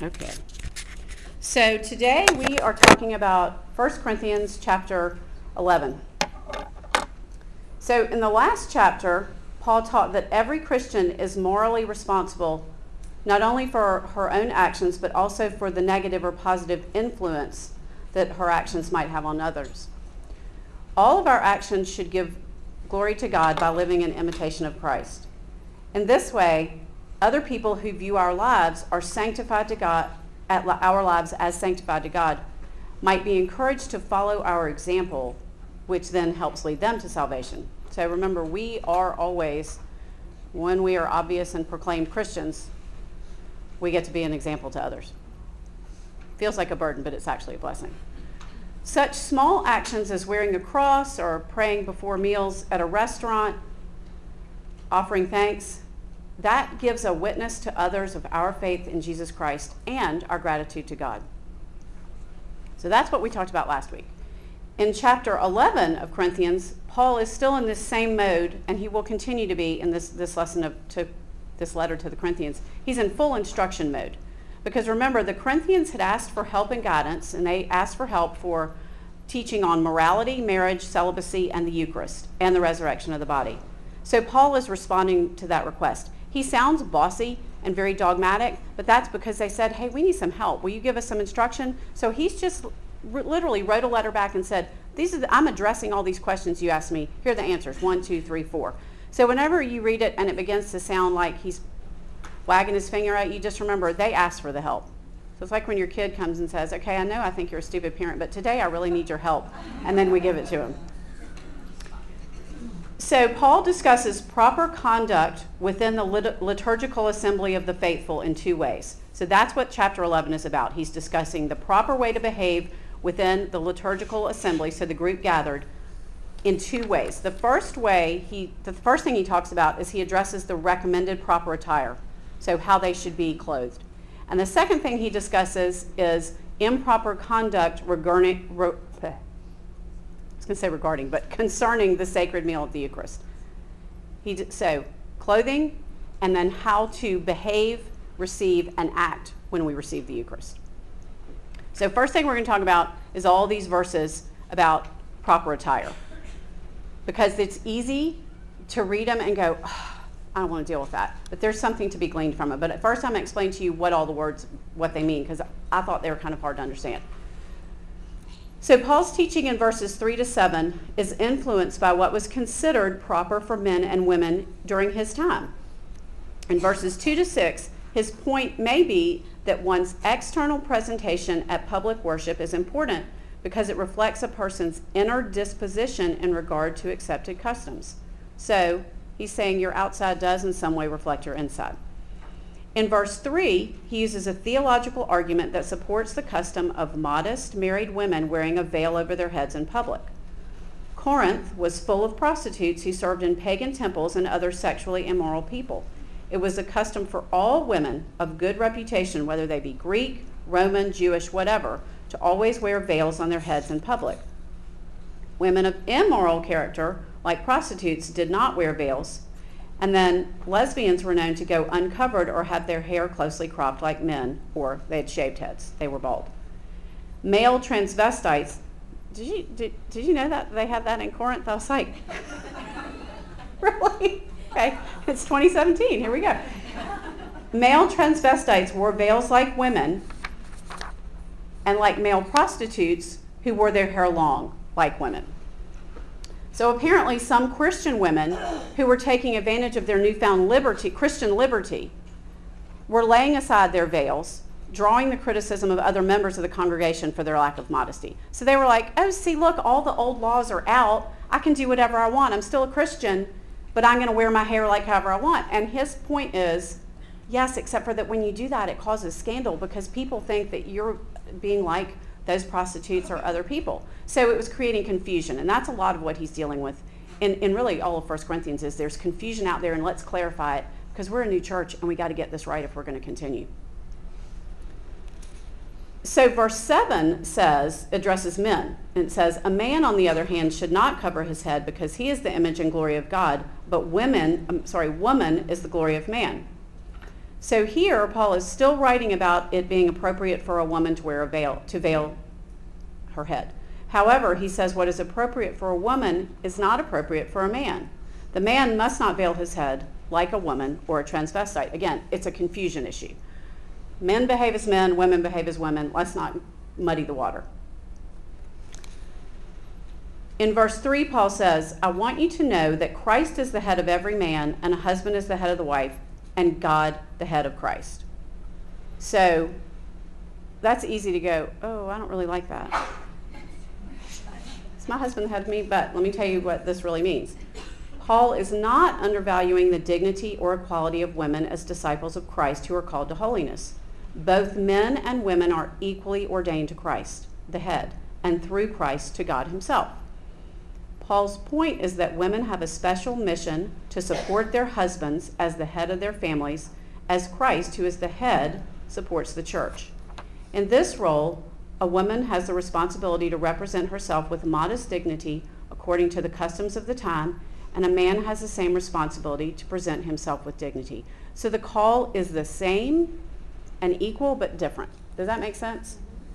Okay. So today we are talking about 1 Corinthians chapter 11. So in the last chapter, Paul taught that every Christian is morally responsible not only for her own actions, but also for the negative or positive influence that her actions might have on others. All of our actions should give glory to God by living in imitation of Christ. In this way, other people who view our lives are sanctified to God, our lives as sanctified to God, might be encouraged to follow our example, which then helps lead them to salvation. So remember, we are always, when we are obvious and proclaimed Christians, we get to be an example to others. Feels like a burden, but it's actually a blessing. Such small actions as wearing a cross or praying before meals at a restaurant, offering thanks, that gives a witness to others of our faith in Jesus Christ and our gratitude to God. So that's what we talked about last week. In chapter 11 of Corinthians, Paul is still in this same mode, and he will continue to be in this lesson this letter to the Corinthians. He's in full instruction mode. Because remember, the Corinthians had asked for help and guidance, and they asked for help for teaching on morality, marriage, celibacy, and the Eucharist, and the resurrection of the body. So Paul is responding to that request. He sounds bossy and very dogmatic, but that's because they said, hey, we need some help. Will you give us some instruction? So he's just literally wrote a letter back and said, I'm addressing all these questions you asked me. Here are the answers, 1, 2, 3, 4. So whenever you read it and it begins to sound like he's wagging his finger at you, just remember, they asked for the help. So it's like when your kid comes and says, okay, I know I think you're a stupid parent, but today I really need your help. And then we give it to him. So Paul discusses proper conduct within the liturgical assembly of the faithful in 2 ways. So that's what chapter 11 is about. He's discussing the proper way to behave within the liturgical assembly, so the group gathered, in 2 ways. The first thing he talks about is he addresses the recommended proper attire, so how they should be clothed. And the second thing he discusses is improper conduct concerning the sacred meal of the Eucharist. So clothing, and then how to behave, receive, and act when we receive the Eucharist. So first thing we're going to talk about is all these verses about proper attire. Because it's easy to read them and go, oh, I don't want to deal with that. But there's something to be gleaned from it. But at first I'm going to explain to you what all the words, what they mean, because I thought they were kind of hard to understand. So Paul's teaching in verses 3 to 7 is influenced by what was considered proper for men and women during his time. In verses 2 to 6, his point may be that one's external presentation at public worship is important because it reflects a person's inner disposition in regard to accepted customs. So he's saying your outside does in some way reflect your inside. In verse 3, he uses a theological argument that supports the custom of modest married women wearing a veil over their heads in public. Corinth was full of prostitutes who served in pagan temples and other sexually immoral people. It was a custom for all women of good reputation, whether they be Greek, Roman, Jewish, whatever, to always wear veils on their heads in public. Women of immoral character, like prostitutes, did not wear veils. And then lesbians were known to go uncovered or have their hair closely cropped like men, or they had shaved heads. They were bald. Male transvestites, did you know that they had that in Corinth? I was like, really? Okay, it's 2017, here we go. Male transvestites wore veils like women, and like male prostitutes who wore their hair long like women. So apparently some Christian women who were taking advantage of their newfound liberty, Christian liberty, were laying aside their veils, drawing the criticism of other members of the congregation for their lack of modesty. So they were like, oh, see, look, all the old laws are out. I can do whatever I want. I'm still a Christian, but I'm going to wear my hair like however I want. And his point is, yes, except for that when you do that, it causes scandal because people think that you're being like those prostitutes or other people. So it was creating confusion, and that's a lot of what he's dealing with in really all of 1 Corinthians is there's confusion out there, and let's clarify it because we're a new church and we got to get this right if we're going to continue. So verse 7 addresses men, and it says, a man, on the other hand, should not cover his head because he is the image and glory of God, but woman is the glory of man. So here, Paul is still writing about it being appropriate for a woman to wear a veil, to veil her head. However, he says what is appropriate for a woman is not appropriate for a man. The man must not veil his head like a woman or a transvestite. Again, it's a confusion issue. Men behave as men, women behave as women. Let's not muddy the water. In verse 3, Paul says, I want you to know that Christ is the head of every man, and a husband is the head of the wife, and God the head of Christ. So that's easy to go, oh, I don't really like that. It's my husband the head of me, but let me tell you what this really means. Paul is not undervaluing the dignity or equality of women as disciples of Christ who are called to holiness. Both men and women are equally ordained to Christ, the head, and through Christ to God himself. Paul's point is that women have a special mission to support their husbands as the head of their families, as Christ, who is the head, supports the church. In this role, a woman has the responsibility to represent herself with modest dignity according to the customs of the time, and a man has the same responsibility to present himself with dignity. So the call is the same and equal but different. Does that make sense?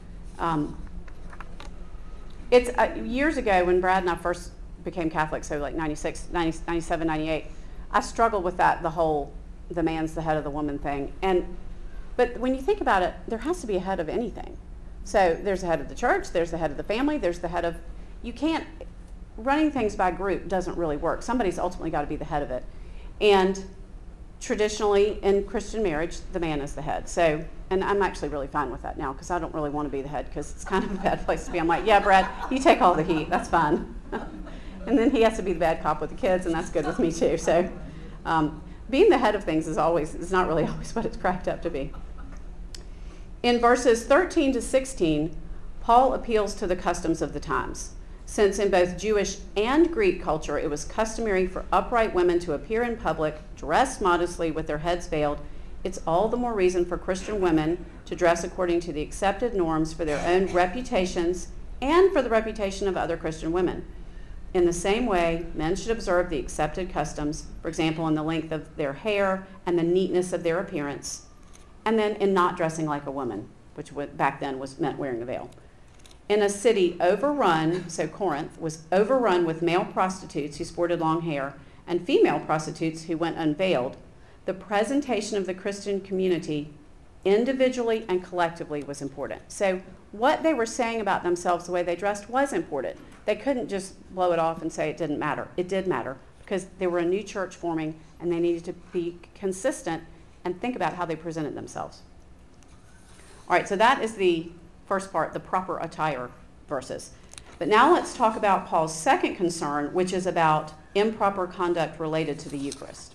It's years ago when Brad and I first became Catholic, so like 96, 90, 97, 98, I struggled with that, the man's the head of the woman thing. But when you think about it, there has to be a head of anything. So there's the head of the church, there's the head of the family, there's the head of, you can't, running things by group doesn't really work. Somebody's ultimately got to be the head of it. And traditionally in Christian marriage, the man is the head. So, and I'm actually really fine with that now because I don't really want to be the head because it's kind of a bad place to be. I'm like, yeah, Brad, you take all the heat. That's fine. And then he has to be the bad cop with the kids, and that's good with me too. So being the head of things is not really always what it's cracked up to be. In verses 13 to 16, Paul appeals to the customs of the times. Since in both Jewish and Greek culture it was customary for upright women to appear in public, dressed modestly with their heads veiled, it's all the more reason for Christian women to dress according to the accepted norms for their own reputations and for the reputation of other Christian women. In the same way, men should observe the accepted customs, for example, in the length of their hair and the neatness of their appearance, and then in not dressing like a woman, which back then meant wearing a veil. In a city overrun, so Corinth was overrun with male prostitutes who sported long hair and female prostitutes who went unveiled, the presentation of the Christian community individually and collectively was important. So what they were saying about themselves, the way they dressed, was important. They couldn't just blow it off and say it didn't matter. It did matter because they were a new church forming and they needed to be consistent and think about how they presented themselves. All right, so that is the first part, the proper attire verses. But now let's talk about Paul's second concern, which is about improper conduct related to the Eucharist.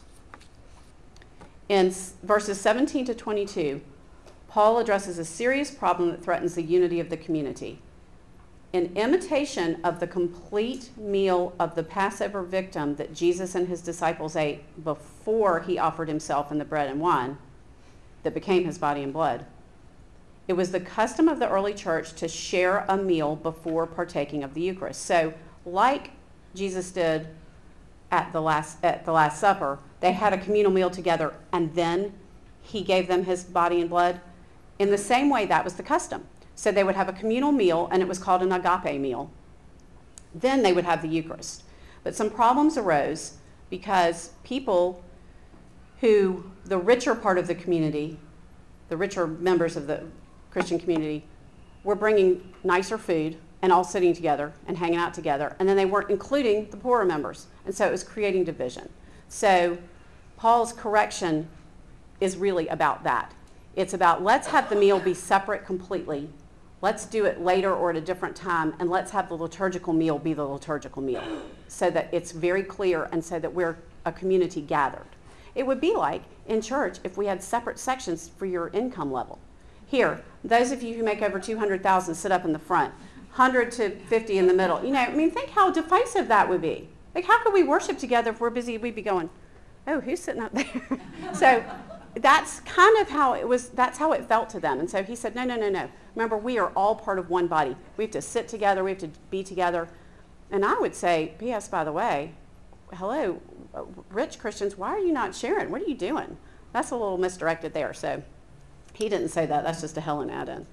In verses 17 to 22, Paul addresses a serious problem that threatens the unity of the community. In imitation of the complete meal of the Passover victim that Jesus and his disciples ate before he offered himself in the bread and wine that became his body and blood, it was the custom of the early church to share a meal before partaking of the Eucharist. So like Jesus did at the Last Supper, they had a communal meal together and then he gave them his body and blood. In the same way, that was the custom. So they would have a communal meal, and it was called an agape meal. Then they would have the Eucharist. But some problems arose because people who, the richer part of the community, the richer members of the Christian community, were bringing nicer food and all sitting together and hanging out together, and then they weren't including the poorer members. And so it was creating division. So Paul's correction is really about that. It's about let's have the meal be separate completely. Let's do it later or at a different time, and let's have the liturgical meal be the liturgical meal so that it's very clear and so that we're a community gathered. It would be like in church if we had separate sections for your income level. Here, those of you who make over $200,000 sit up in the front, 100 to 50 in the middle. You know, I mean, think how divisive that would be. Like, how could we worship together if we're busy? We'd be going, oh, who's sitting up there? So that's kind of how it was, that's how it felt to them. And so he said, no. Remember, we are all part of one body. We have to sit together. We have to be together. And I would say, P.S., by the way, hello, rich Christians, why are you not sharing? What are you doing? That's a little misdirected there. So he didn't say that. That's just a Helen add-in.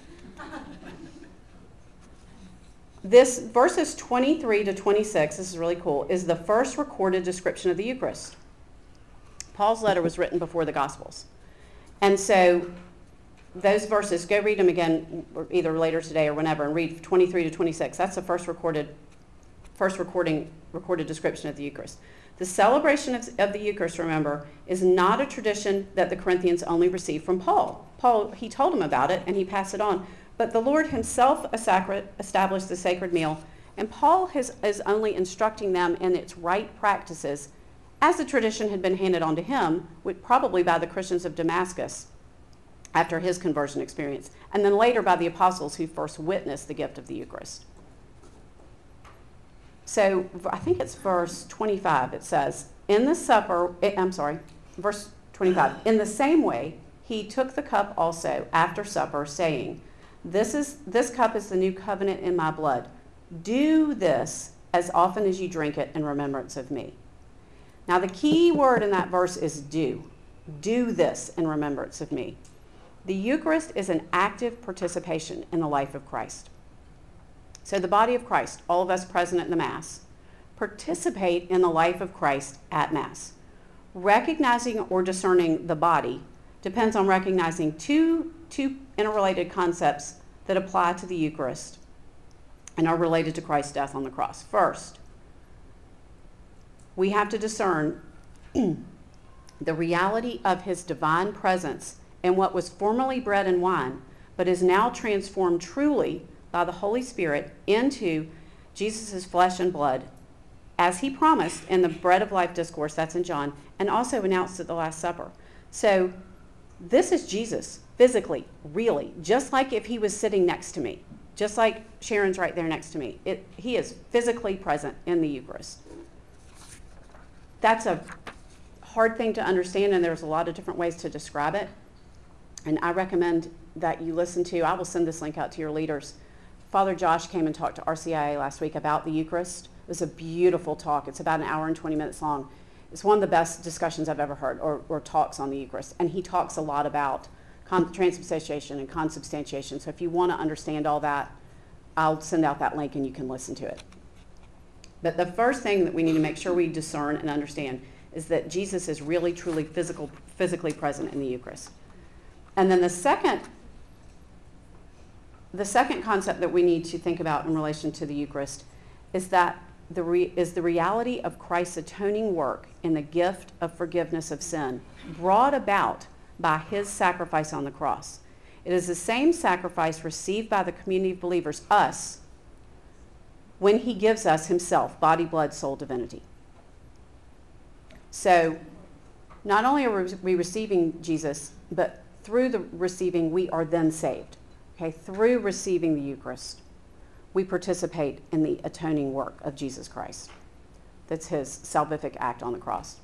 This verses 23 to 26, this is really cool, is the first recorded description of the Eucharist. Paul's letter was written before the Gospels. And so those verses, go read them again either later today or whenever, and read 23 to 26. That's the first recorded description of the Eucharist. The celebration of the Eucharist, remember, is not a tradition that the Corinthians only received from Paul. Paul, he told them about it and he passed it on. But the Lord himself established the sacred meal, and Paul is only instructing them in its right practices as the tradition had been handed on to him, probably by the Christians of Damascus after his conversion experience, and then later by the apostles who first witnessed the gift of the Eucharist. So I think it's verse 25. It says, verse 25, in the same way, he took the cup also after supper, saying, This cup is the new covenant in my blood. Do this as often as you drink it in remembrance of me. Now, the key word in that verse is do. Do this in remembrance of me. The Eucharist is an active participation in the life of Christ. So the body of Christ, all of us present at the Mass, participate in the life of Christ at Mass. Recognizing or discerning the body depends on recognizing two interrelated concepts that apply to the Eucharist and are related to Christ's death on the cross. First, we have to discern the reality of his divine presence in what was formerly bread and wine, but is now transformed truly by the Holy Spirit into Jesus' flesh and blood, as he promised in the Bread of Life discourse, that's in John, and also announced at the Last Supper. So this is Jesus, physically, really, just like if he was sitting next to me, just like Sharon's right there next to me. He is physically present in the Eucharist. That's a hard thing to understand, and there's a lot of different ways to describe it. And I recommend that you listen to, I will send this link out to your leaders. Father Josh came and talked to RCIA last week about the Eucharist. It was a beautiful talk. It's about an hour and 20 minutes long. It's one of the best discussions I've ever heard, or talks on the Eucharist. And he talks a lot about transubstantiation and consubstantiation. So if you want to understand all that, I'll send out that link and you can listen to it. But the first thing that we need to make sure we discern and understand is that Jesus is really, truly physically present in the Eucharist. And then the second concept that we need to think about in relation to the Eucharist is that the reality of Christ's atoning work in the gift of forgiveness of sin brought about by his sacrifice on the cross. It is the same sacrifice received by the community of believers, us, when he gives us himself, body, blood, soul, divinity. So not only are we receiving Jesus, but through the receiving, we are then saved. Okay, through receiving the Eucharist, we participate in the atoning work of Jesus Christ. That's his salvific act on the cross.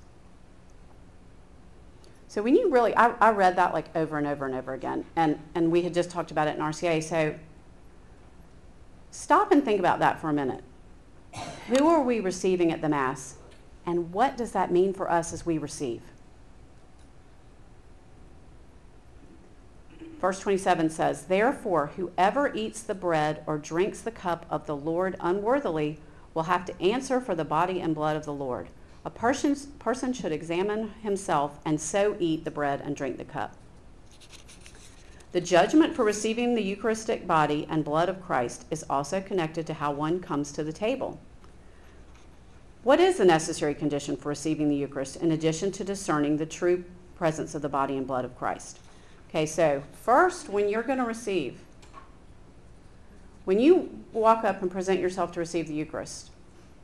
So when you really, I read that like over and over and over again, and we had just talked about it in RCA, so stop and think about that for a minute. Who are we receiving at the Mass, and what does that mean for us as we receive? Verse 27 says, "Therefore, whoever eats the bread or drinks the cup of the Lord unworthily will have to answer for the body and blood of the Lord. A person should examine himself and so eat the bread and drink the cup." The judgment for receiving the Eucharistic body and blood of Christ is also connected to how one comes to the table. What is the necessary condition for receiving the Eucharist in addition to discerning the true presence of the body and blood of Christ? Okay, so first, when you're going to receive, when you walk up and present yourself to receive the Eucharist,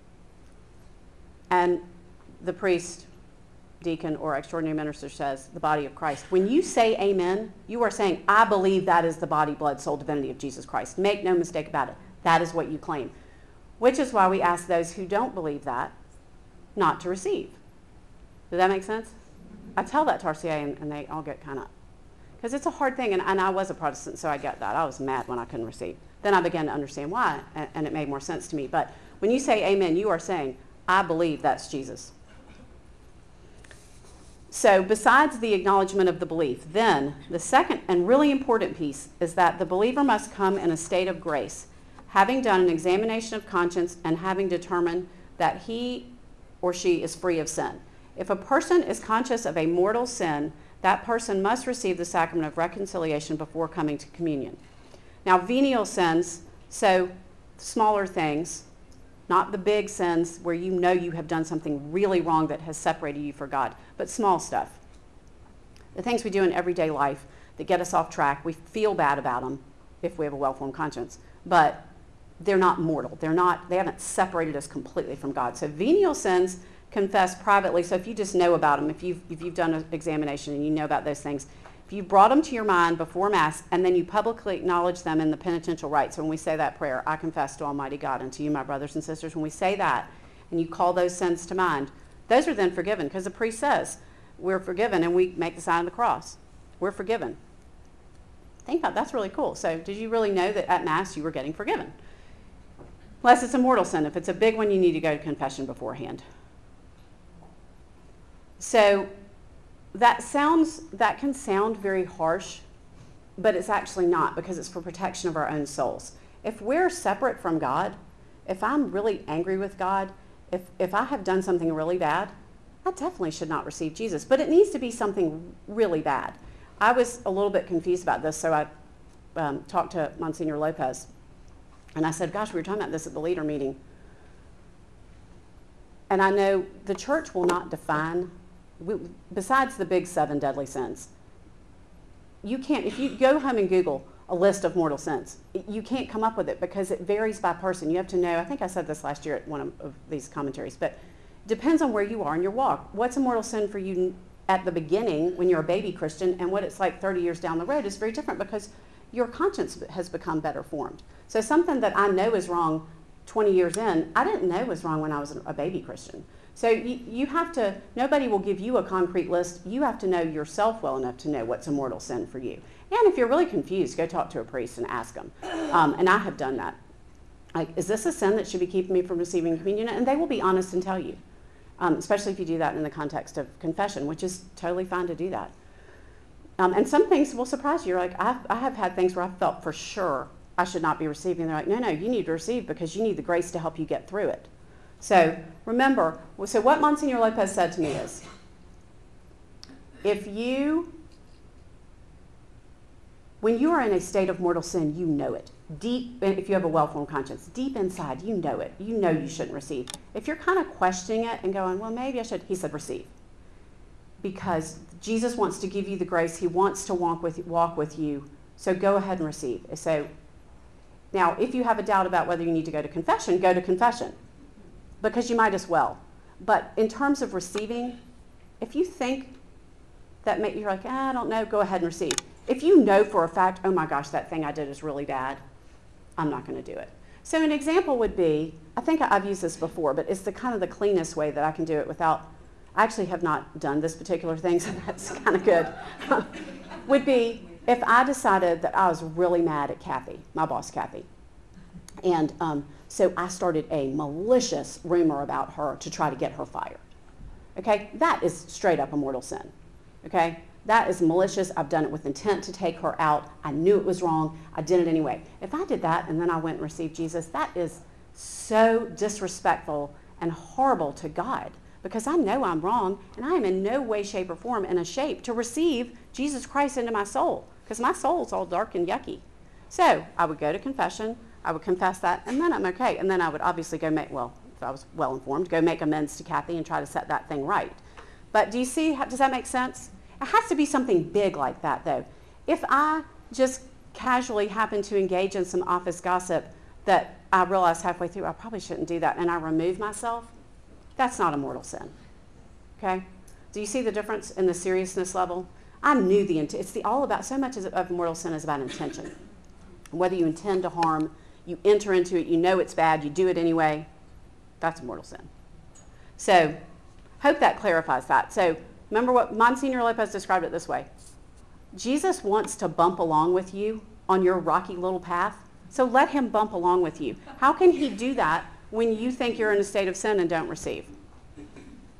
and the priest, deacon, or extraordinary minister says, the body of Christ, when you say amen, you are saying, I believe that is the body, blood, soul, divinity of Jesus Christ. Make no mistake about it. That is what you claim. Which is why we ask those who don't believe that not to receive. Does that make sense? I tell that to RCA and they all get kind of, because it's a hard thing, and I was a Protestant, so I get that. I was mad when I couldn't receive. Then I began to understand why, and it made more sense to me. But when you say amen, you are saying, I believe that's Jesus. So besides the acknowledgement of the belief, then the second and really important piece is that the believer must come in a state of grace, having done an examination of conscience and having determined that he or she is free of sin. If a person is conscious of a mortal sin, that person must receive the sacrament of reconciliation before coming to communion. Now, venial sins, so smaller things, not the big sins where you know you have done something really wrong that has separated you from God, but small stuff. The things we do in everyday life that get us off track, we feel bad about them if we have a well-formed conscience, but they're not mortal. They haven't separated us completely from God. So venial sins, confess privately. So if you just know about them, if you've done an examination and you know about those things, if you brought them to your mind before Mass and then you publicly acknowledge them in the penitential rite, so when we say that prayer, I confess to Almighty God and to you, my brothers and sisters, when we say that and you call those sins to mind, those are then forgiven because the priest says we're forgiven and we make the sign of the cross. We're forgiven. Think about that's really cool. So did you really know that at Mass you were getting forgiven? Unless it's a mortal sin. If it's a big one, you need to go to confession beforehand. So that can sound very harsh, but it's actually not, because it's for protection of our own souls. If we're separate from God, if I'm really angry with God, if I have done something really bad, I definitely should not receive Jesus. But it needs to be something really bad. I was a little bit confused about this, so I talked to Monsignor Lopez, and I said, gosh, we were talking about this at the leader meeting. And I know the church will not define, besides the big 7 deadly sins, you can't, if you go home and Google a list of mortal sins, you can't come up with it because it varies by person. You have to know, I think I said this last year at one of these commentaries, but it depends on where you are in your walk. What's a mortal sin for you at the beginning when you're a baby Christian, and what it's like 30 years down the road is very different because your conscience has become better formed. So something that I know is wrong 20 years in, I didn't know was wrong when I was a baby Christian. So you have to, nobody will give you a concrete list. You have to know yourself well enough to know what's a mortal sin for you. And if you're really confused, go talk to a priest and ask them. And I have done that. Like, is this a sin that should be keeping me from receiving communion? And they will be honest and tell you, especially if you do that in the context of confession, which is totally fine to do that. And some things will surprise you. You're like, I have had things where I felt for sure I should not be receiving. They're like, no, you need to receive because you need the grace to help you get through it. So remember, so what Monsignor Lopez said to me is, when you are in a state of mortal sin, you know it. Deep, if you have a well-formed conscience, deep inside, you know it. You know you shouldn't receive. If you're kind of questioning it and going, well, maybe I should, he said receive. Because Jesus wants to give you the grace. He wants to walk with you. So go ahead and receive. So now, if you have a doubt about whether you need to go to confession, go to confession. Because you might as well. But in terms of receiving, if you think that you're like, I don't know, go ahead and receive. If you know for a fact, oh my gosh, that thing I did is really bad, I'm not going to do it. So an example would be, I think I've used this before, but it's the kind of the cleanest way that I can do it without, I actually have not done this particular thing, so that's kind of good, would be if I decided that I was really mad at Kathy, my boss Kathy, and so I started a malicious rumor about her to try to get her fired. Okay, that is straight up a mortal sin. Okay, that is malicious. I've done it with intent to take her out. I knew it was wrong. I did it anyway. If I did that and then I went and received Jesus, that is so disrespectful and horrible to God, because I know I'm wrong and I am in no way, shape, or form in a shape to receive Jesus Christ into my soul, because my soul's all dark and yucky. So I would go to confession. I would confess that, and then I'm okay. And then I would obviously go make, well, if I was well informed, go make amends to Kathy and try to set that thing right. But do you see, does that make sense? It has to be something big like that, though. If I just casually happen to engage in some office gossip that I realize halfway through I probably shouldn't do that, and I remove myself, that's not a mortal sin. Okay? Do you see the difference in the seriousness level? I knew the intent. It's all about, so much of mortal sin is about intention. Whether you intend to harm, you enter into it, you know it's bad, you do it anyway, that's a mortal sin. So, hope that clarifies that. So, remember what Monsignor Lopez described it this way. Jesus wants to bump along with you on your rocky little path, so let him bump along with you. How can he do that when you think you're in a state of sin and don't receive?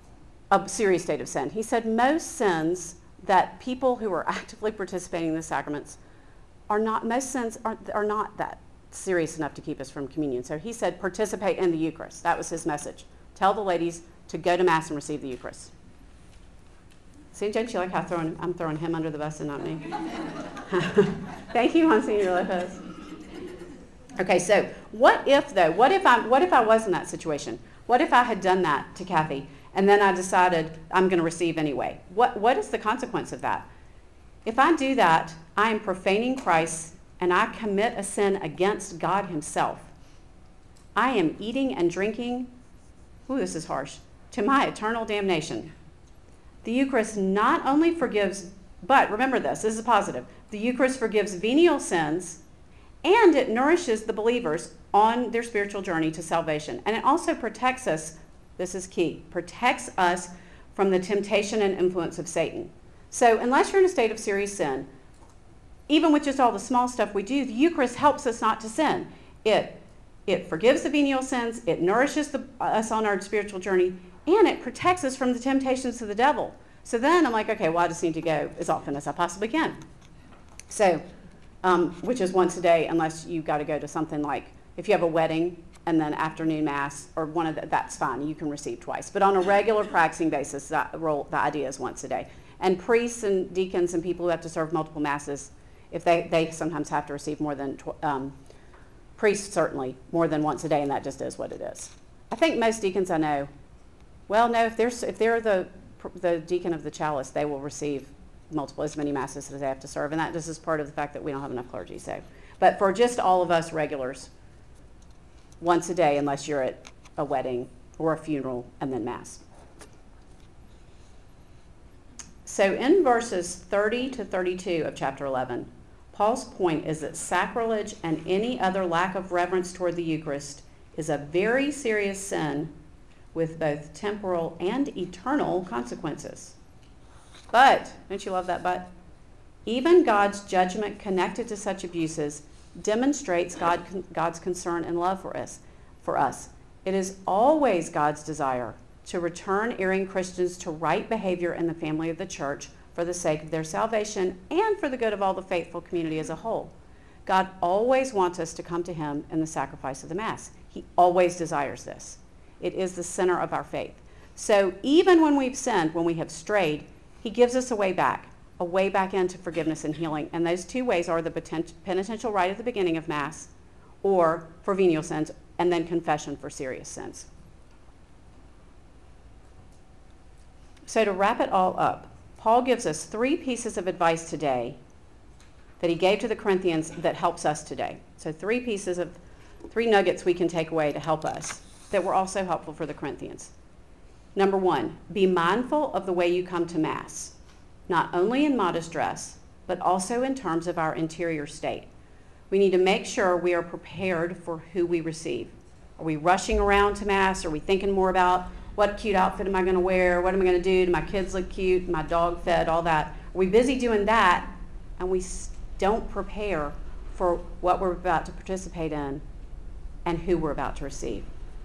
a serious state of sin. He said most sins that people who are actively participating in the sacraments most sins are not that serious enough to keep us from communion. So he said participate in the Eucharist. That was his message. Tell the ladies to go to Mass and receive the Eucharist. See, don't you like how I'm throwing him under the bus and not me? Thank you, Monsignor Lopez. Okay, so what if I was in that situation? What if I had done that to Kathy and then I decided I'm going to receive anyway? What is the consequence of that? If I do that, I am profaning Christ and I commit a sin against God himself. I am eating and drinking, this is harsh, to my eternal damnation. The Eucharist not only forgives, but remember this is positive, the Eucharist forgives venial sins and it nourishes the believers on their spiritual journey to salvation. And it also protects us, this is key, protects us from the temptation and influence of Satan. So unless you're in a state of serious sin, even with just all the small stuff we do, the Eucharist helps us not to sin. It forgives the venial sins, it nourishes us on our spiritual journey, and it protects us from the temptations of the devil. So then I'm like, okay, well, I just need to go as often as I possibly can. So, which is once a day, unless you've got to go to something like, if you have a wedding and then afternoon Mass, or that's fine, you can receive twice. But on a regular practicing basis, the idea is once a day. And priests and deacons and people who have to serve multiple Masses, if they sometimes have to receive more than, priests certainly, more than once a day, and that just is what it is. I think most deacons I know, well, no, if they're the deacon of the chalice, they will receive as many Masses as they have to serve, and that just is part of the fact that we don't have enough clergy. So, but for just all of us regulars, once a day, unless you're at a wedding or a funeral, and then Mass. So in verses 30 to 32 of chapter 11, Paul's point is that sacrilege and any other lack of reverence toward the Eucharist is a very serious sin with both temporal and eternal consequences. But, don't you love that but? Even God's judgment connected to such abuses demonstrates God's concern and love for us. It is always God's desire to return erring Christians to right behavior in the family of the church for the sake of their salvation and for the good of all the faithful community as a whole. God always wants us to come to him in the sacrifice of the Mass. He always desires this. It is the center of our faith. So even when we've sinned, when we have strayed, he gives us a way back into forgiveness and healing. And those two ways are the penitential rite at the beginning of Mass, or for venial sins, and then confession for serious sins. So to wrap it all up, Paul gives us 3 pieces of advice today that he gave to the Corinthians that helps us today. So 3 nuggets we can take away to help us that were also helpful for the Corinthians. Number 1, be mindful of the way you come to Mass, not only in modest dress, but also in terms of our interior state. We need to make sure we are prepared for who we receive. Are we rushing around to Mass? Are we thinking more about what cute outfit am I going to wear? What am I going to do? Do my kids look cute? My dog fed? All that. Are we busy doing that and we don't prepare for what we're about to participate in and who we're about to receive?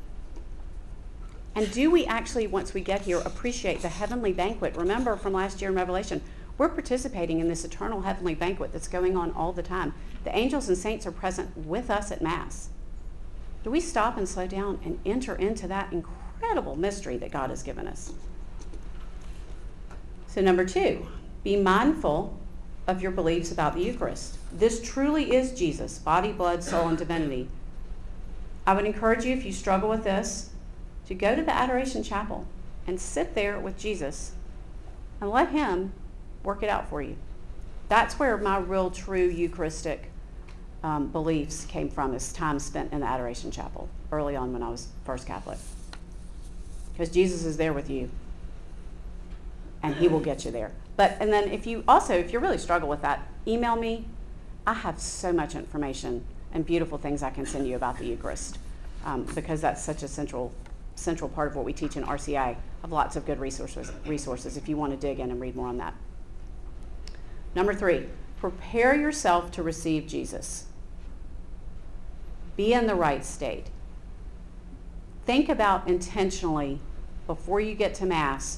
And do we actually, once we get here, appreciate the heavenly banquet? Remember from last year in Revelation, we're participating in this eternal heavenly banquet that's going on all the time. The angels and saints are present with us at Mass. Do we stop and slow down and enter into that incredible mystery that God has given us? So number 2, be mindful of your beliefs about the Eucharist. This truly is Jesus, body, blood, soul, and divinity. I would encourage you, if you struggle with this, to go to the Adoration Chapel and sit there with Jesus and let him work it out for you. That's where my real true Eucharistic beliefs came from, is time spent in the Adoration Chapel early on when I was first Catholic. Because Jesus is there with you and he will get you there. And then if you really struggle with that, email me. I have so much information and beautiful things I can send you about the Eucharist, because that's such a central part of what we teach in RCI. I have lots of good resources if you want to dig in and read more on that. Number 3, prepare yourself to receive Jesus. Be in the right state. Think about intentionally, before you get to Mass,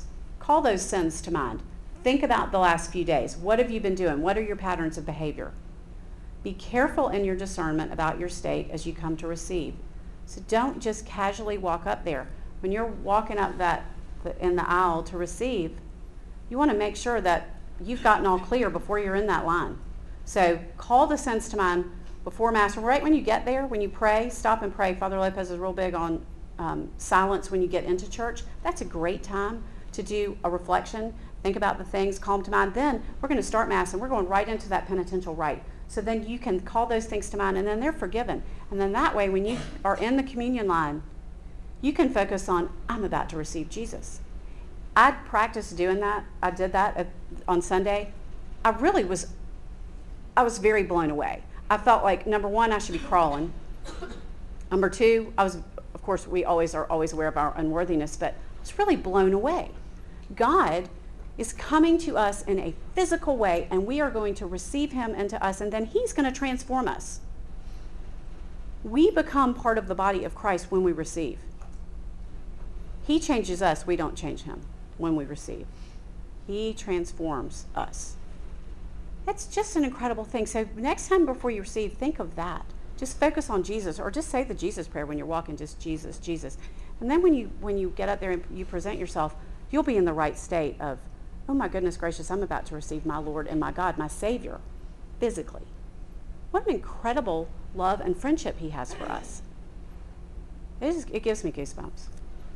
call those sins to mind. Think about the last few days. What have you been doing? What are your patterns of behavior? Be careful in your discernment about your state as you come to receive. So don't just casually walk up there. When you're walking up in the aisle to receive, you want to make sure that you've gotten all clear before you're in that line. So call the sins to mind before Mass. Right when you get there, when you pray, stop and pray. Father Lopez is real big on silence when you get into church. That's a great time to do a reflection. Think about the things, call them to mind. Then we're going to start Mass, and we're going right into that penitential rite. So then you can call those things to mind, and then they're forgiven. And then that way, when you are in the communion line, you can focus on, I'm about to receive Jesus. I practiced doing that. I did that on Sunday. I was very blown away. I felt like, number one, I should be crawling. Number two, of course, we are always aware of our unworthiness, but I was really blown away. God is coming to us in a physical way, and we are going to receive him into us, and then he's going to transform us. We become part of the body of Christ when we receive. He changes us, we don't change him when we receive. He transforms us. That's just an incredible thing. So next time before you receive, think of that. Just focus on Jesus, or just say the Jesus prayer when you're walking, just Jesus, Jesus. And then when you get up there and you present yourself, you'll be in the right state of, oh my goodness gracious, I'm about to receive my Lord and my God, my Savior, physically. What an incredible love and friendship he has for us. It gives me goosebumps.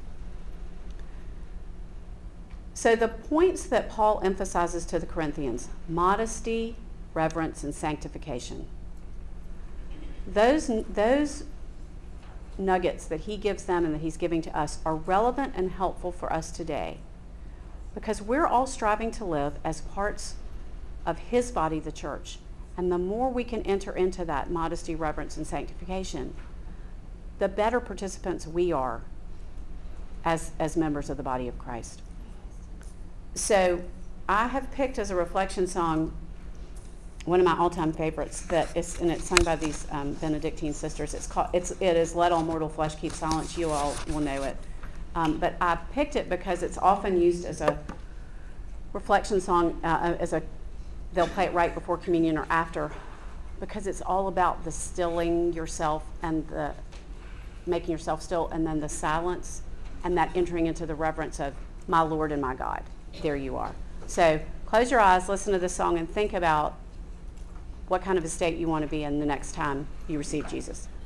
So the points that Paul emphasizes to the Corinthians, modesty, reverence, and sanctification. Those nuggets that he gives them and that he's giving to us are relevant and helpful for us today, because we're all striving to live as parts of his body, the church. And the more we can enter into that modesty, reverence, and sanctification, the better participants we are as members of the body of Christ. So I have picked as a reflection song one of my all-time favorites, and it's sung by these Benedictine sisters. It is "Let All Mortal Flesh Keep Silence." You all will know it. But I picked it because it's often used as a reflection song, they'll play it right before communion or after, because it's all about the stilling yourself and the making yourself still, and then the silence and that entering into the reverence of my Lord and my God. There you are. So close your eyes, listen to this song, and think about what kind of a state you want to be in the next time you receive Jesus.